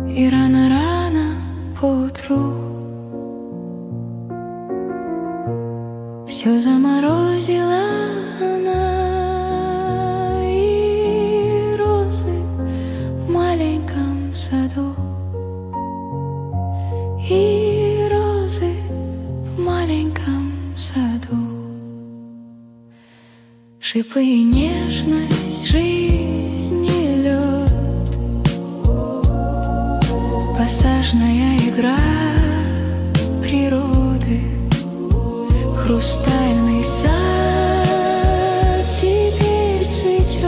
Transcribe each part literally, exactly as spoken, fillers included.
И рано-рано поутру все заморозила она, и розы в маленьком саду, и розы в маленьком саду. Шипы и нежность, жизнь и лед, пассажная игра природы, хрустальный сад теперь цветет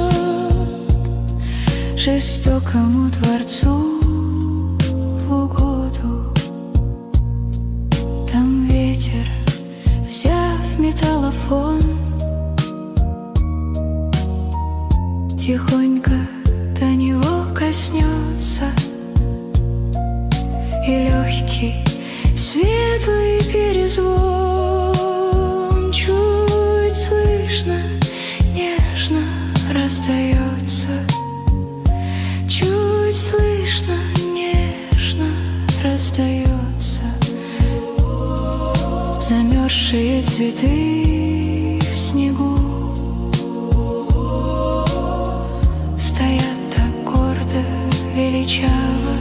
жестокому Творцу в угоду. Там ветер, взяв металлофон, тихонько до него коснется, и легкий светлый перезвон чуть слышно, нежно раздается, чуть слышно, нежно раздается. Замерзшие цветы в снегу стоят так гордо, величаво,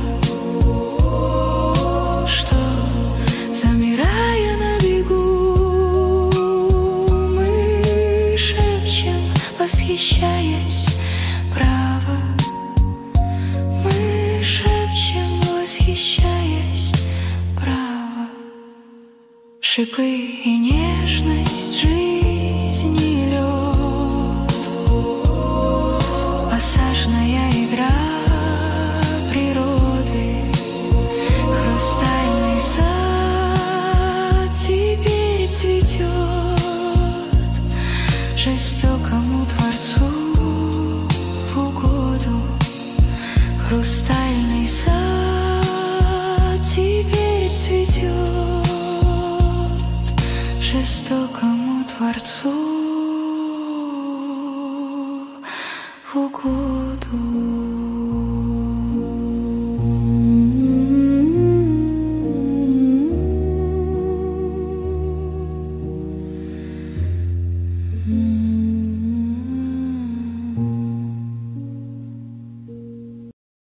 что, замирая на бегу, мы шепчем, восхищаясь, право. Мы шепчем, восхищаясь, право. Шипы и нежность, жизнь и лед, пассажная игра природы, хрустальный сад теперь цветет жестокому Творцу в угоду. Хрустальный сад теперь цветет жестокому Творцу в угоду.